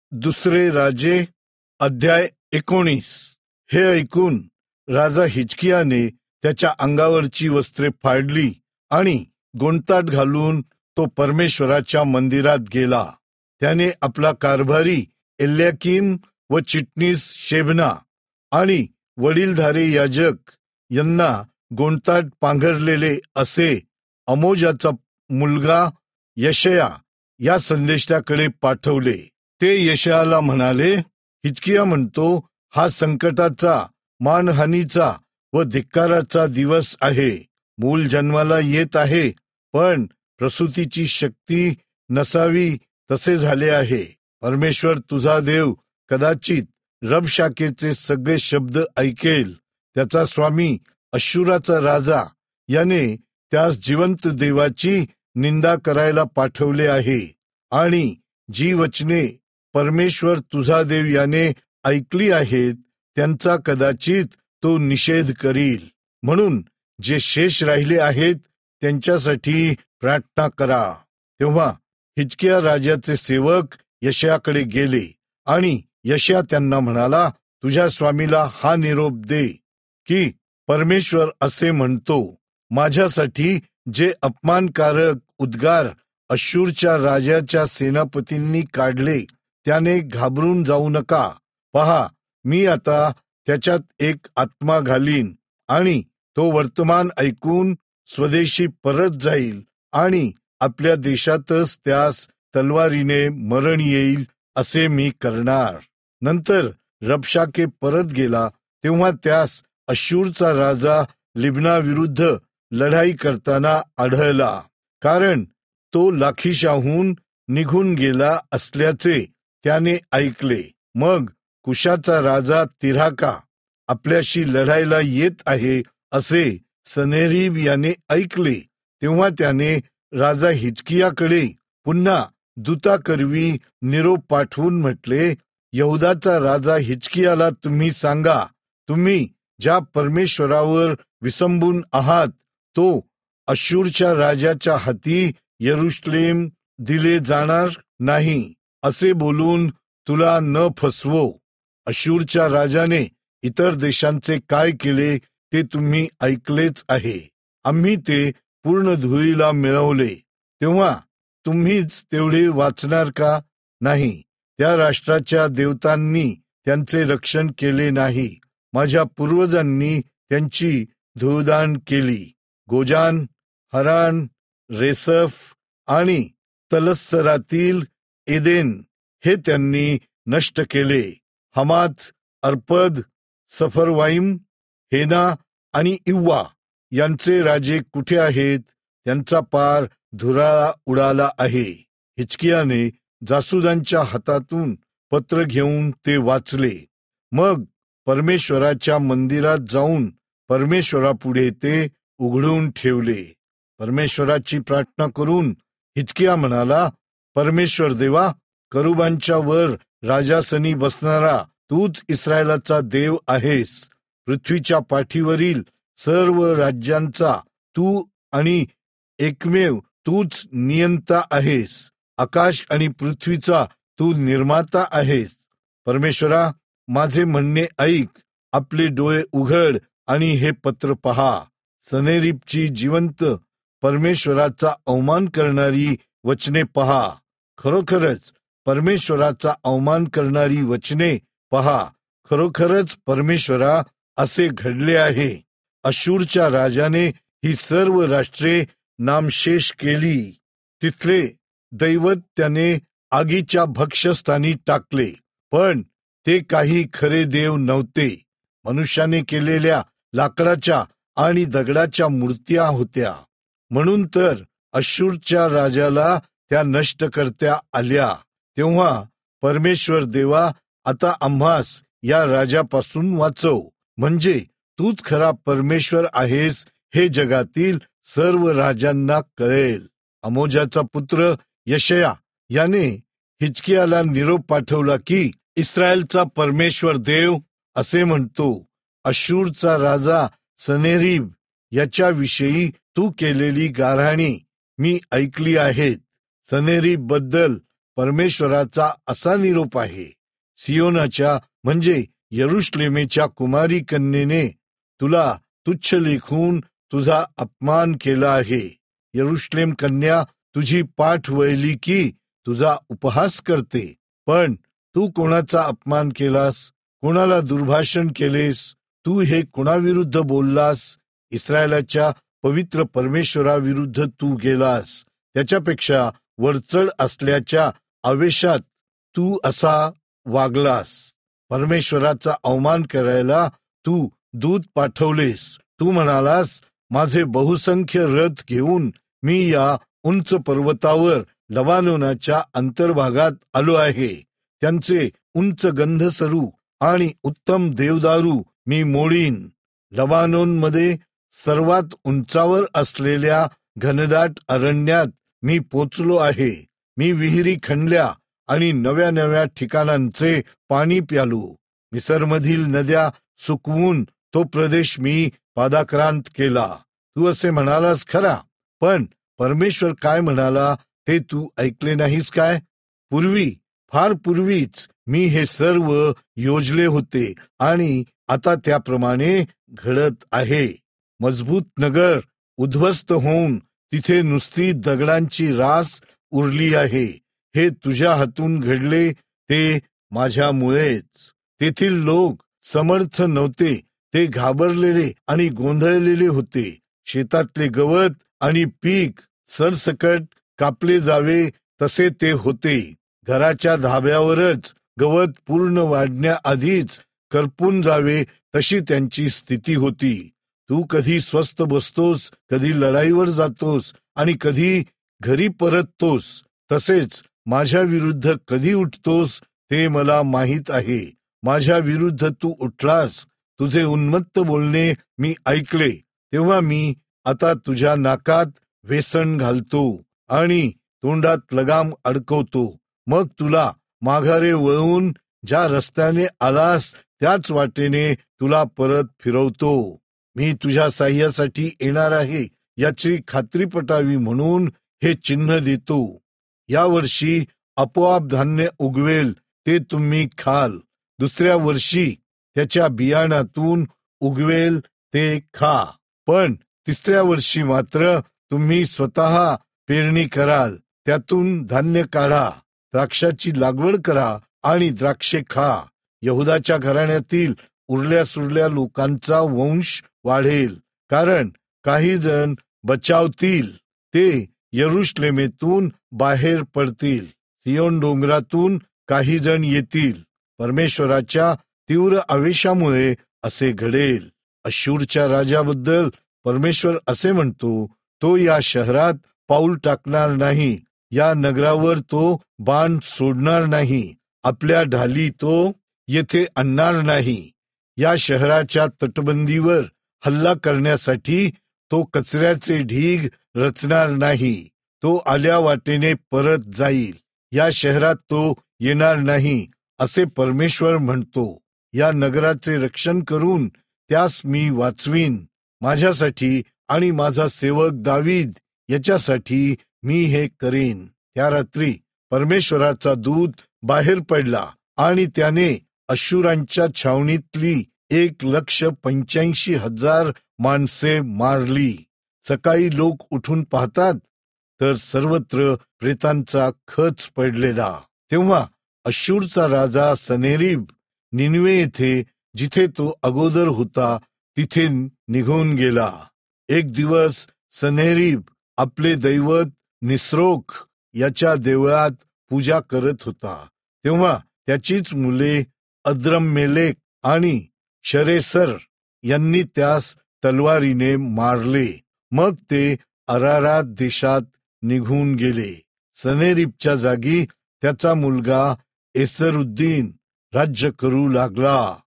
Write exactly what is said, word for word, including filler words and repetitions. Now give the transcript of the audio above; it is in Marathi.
दुसरे राजे अध्याय एकोणीस. हे ऐकून राजा हिजकियाने त्याच्या अंगावरची वस्त्रे फाडली आणि गोंडताट घालून तो परमेश्वराच्या मंदिरात गेला. त्याने आपला कारभारी एल्याकीम व चिटणीस शेबना आणि वडीलधारे याजक यांना गोंडताट पांघरलेले असे अमोजाचा मुलगा यशया या संदेशाकडे पाठवले. ते यशयाला म्हणाले, हिजकिया म्हणतो, हा संकटाचा, मानहानीचा व धिक्काराचा दिवस आहे. मूल जन्माला येत आहे, पण प्रसूतीची शक्ती नसावी तसे झाले आहे. परमेश्वर तुझा देव कदाचित रबशाकेचे सगळे शब्द ऐकेल. त्याचा स्वामी अश्शूराचा राजा याने त्यास जिवंत देवाची निंदा करायला पाठवले आहे आणि जी वचने परमेश्वर तुझा देव याने ऐकली आहेत त्यांचा कदाचित तो निषेध करील. म्हणून जे शेष राहिले आहेत त्यांच्यासाठी प्रार्थना करा. तेव्हा हिजकिया राजाचे सेवक यशयाकडे गेले आणि यशया त्यांना म्हणाला, तुझ्या स्वामीला हा निरोप दे की परमेश्वर असे म्हणतो, माझ्यासाठी जे अपमानकारक उद्गार अश्शूरच्या राजाच्या सेनापतींनी काढले त्याने घाबरून जाऊ नका. पहा, मी आता त्याच्यात एक आत्मा घालीन आणि तो वर्तमान ऐकून स्वदेशी परत जाईल आणि आपल्या देशातच त्यास तलवारीने मरण येईल असे मी करणार. नंतर रबशाके परत गेला तेव्हा त्यास अश्शूरचा राजा लिबनाविरुद्ध लढाई करताना आढळला, कारण तो लाखिशाहून निघून गेला असल्याचे त्याने ऐकले. मग कुशाचा राजा तिर्हाका आपल्याशी लढायला येत आहे असे सनेरीब याने ऐकले. तेव्हा त्याने राजा हिजकियाकडे पुन्हा दूताकरवी निरोप पाठवून म्हटले, यहुदाचा राजा हिजकियाला तुम्ही सांगा, तुम्ही ज्या परमेश्वरावर विसंबून आहात तो अश्शूरच्या राजाच्या हाती यरुशलेम दिले जाणार नाही असे बोलून तुला न फसवो. अश्शूरच्या राजाने इतर देशांचे काय केले ते तुम्ही ऐकलेच आहे. आम्ही ते पूर्ण धुळीला मिळवले, तेव्हा तुम्हीच तेवढे वाचणार का नाही? त्या राष्ट्राच्या देवतांनी त्यांचे रक्षण केले नाही. माझ्या पूर्वजांनी त्यांची धूळदाण केली. गोजान, हरान, रेसफ आणि तलस्तरातील एदेन हे त्यांनी नष्ट केले. हमात, अर्पद, सफरवाईम, हेना आणि इव्वा यांचे राजे कुठे आहेत? त्यांचा पार धुराळा उडाला आहे. हिजकियाने जासुदांच्या हातातून पत्र घेऊन ते वाचले. मग परमेश्वराच्या मंदिरात जाऊन परमेश्वरापुढे ते उघडून ठेवले. परमेश्वराची प्रार्थना करून हिजकिया म्हणाला, परमेश्वर देवा, करुबांच्या वर राजासनी बसणारा तूच इस्रायलाचा देव आहेस. पृथ्वीच्या पाठीवरील सर्व राज्यांचा तू आणि एकमेव तूच नियंता आहेस. आकाश आणि पृथ्वीचा तू निर्माता आहेस. परमेश्वरा, माझे म्हणणे ऐक, आपले डोळे उघड आणि हे पत्र पहा. सनेरीबची जिवंत परमेश्वराचा अवमान करणारी वचने पहा. खरोखरच परमेश्वराचा अवमान करणारी वचने पहा. खरोखरच परमेश्वरा असे घडले आहे. अश्शूरच्या राजाने ही सर्व राष्ट्रे नामशेष केली. तिथले दैवत त्याने आगीच्या भक्ष्यस्थानी टाकले, पण ते काही खरे देव नव्हते. मनुष्याने केलेल्या लाकडाच्या आणि दगडाच्या मूर्त्या होत्या. म्हणून तर अश्शूरच्या राजाला त्या नष्ट करता आल्या. तेव्हा परमेश्वर देवा, आता आम्हास या राजापासून वाचव, म्हणजे तूच खरा परमेश्वर आहेस हे जगातील सर्व राजांना कळेल. अमोजाचा पुत्र यशया याने हिजकियाला निरोप पाठवला की इस्रायलचा परमेश्वर देव असे म्हणतो, अश्शूरचा राजा सनेरीब याच्याविषयी तू केलेली गाऱ्हाणे मी ऐकली आहेत. सनेरीब बद्दल परमेश्वराचा असा निरोप आहे. सियोनाच्या म्हणजे यरुशलेमेच्या कुमारी कन्येने तुला तुच्छ लेखून तुझा अपमान केला आहे. यरुशलेम कन्या तुझी पाठ वळली की तुझा उपहास करते. पण तू कोणाचा अपमान केलास? कोणाला दुर्भाषण केलेस? तू हे कोणाविरुद्ध बोललास? इस्रायलाच्या पवित्र परमेश्वराविरुद्ध तू गेलास. त्याच्यापेक्षा वरचढ असल्याच्या आवेशात तू असा वागलास. परमेश्वराचा अवमान करायला तू दूत पाठवलेस. तू म्हणालास, माझे बहुसंख्य रथ घेऊन मी या उंच पर्वतावर लबानोनाच्या अंतर्भागात आलो आहे. त्यांचे उंच गंधसरू आणि उत्तम देवदारू मी मोडीन. लबानोनमध्ये सर्वात उंचावर असलेल्या घनदाट अरण्यात मी पोचलो आहे. मी विहिरी खणल्या आणि नव्या नव्या ठिकाणांचे पाणी प्यालो. मिसरमधील नद्या सुकवून तो प्रदेश मी पादाक्रांत केला. तू असे म्हणालास खरा, पण परमेश्वर काय म्हणाला ते तू ऐकले नाहीस काय? पूर्वी, फार पूर्वीच मी हे सर्व योजले होते आणि आता त्याप्रमाणे घडत आहे. मजबूत नगर उद्ध्वस्त होऊन तिथे नुसती दगडांची रास उरली आहे. हे तुझ्या हातून घडले ते माझ्यामुळेच. तेथील लोक समर्थ नव्हते, ते घाबरलेले आणि गोंधळलेले होते. शेतातले गवत आणि पीक सरसकट कापले जावे तसे ते होते. घराच्या धाब्यावरच गवत पूर्ण वाढण्याआधीच करपून जावे तशी त्यांची स्थिती होती. तू कधी स्वस्थ बसतोस, कधी लढाईवर जातोस आणि कधी घरी परततोस. तसेच माझ्या विरुद्ध कधी उठतोस ते मला माहीत आहे. माझ्या विरुद्ध तू उठलास, तुझे उन्मत्त बोलणे मी ऐकले. तेव्हा मी आता तुझ्या नाकात वेसण घालतो आणि तोंडात लगाम अडकवतो. मग तुला माघारे वळवून ज्या रस्त्याने आलास त्याच वाटेने तुला परत फिरवतो. मी तुझ्या साह्यासाठी येणार आहे याची खात्री पटावी म्हणून हे चिन्ह देतो. या वर्षी आपोआप धान्य उगवेल ते तुम्ही खाल. दुसऱ्या वर्षी त्याच्या बियाणातून उगवेल ते खा. पण तिसऱ्या वर्षी मात्र तुम्ही स्वतः पेरणी कराल, त्यातून धान्य काढा, द्राक्षाची लागवड करा आणि द्राक्षे खा. यहुदाच्या घराण्यातील उरल्या सुरल्या लोकांचा वंश वाढेल, कारण काही जण बचावतील. ते यरुशलेमेतून बाहेर पडतील. सियोन डोंगरातून काही जण येतील. परमेश्वराच्या तीव्र आवेशामुळे असे घडेल. अश्शूरच्या राजाबद्दल परमेश्वर असे म्हणतो, तो या शहरात पाऊल टाकणार नाही, या नगरावर तो बाण सोडणार नाही, आपल्या ढाली तो येथे आणणार नाही. या शहराच्या तटबंदीवर हल्ला करण्यासाठी तो कचऱ्याचे ढीग रचणार नाही. तो आल्या वाटेने परत जाईल. या शहरात तो येणार नाही असे परमेश्वर म्हणतो. या नगराचे रक्षण करून त्यास मी वाचवीन. माझ्यासाठी आणि माझा सेवक दावीद याच्यासाठी मी हे करेन. त्या रात्री परमेश्वराचा दूत बाहेर पडला आणि त्याने अश्शूरांच्या छावणीतली एक लक्ष पंच्याऐंशी हजार माणसे मारली. सकाळी लोक उठून पाहतात तर सर्वत्र प्रेतांचा खच पडलेला. तेव्हा अश्शूरचा राजा सनेरीब निनवे येथे, जिथे तो अगोदर होता, तिथे निघून गेला. एक दिवस सनेरीब आपले दैवत निस्रोक याच्या देवळात पूजा करत होता. तेव्हा त्याचीच मुले अद्रम्मेलेक आणि शरेसर यांनी त्यास तलवारीने मारले. मग ते अरारात देशात निघून गेले. सनेरीबच्या जागी त्याचा मुलगा एसरुद्दीन राज्य करू लागला.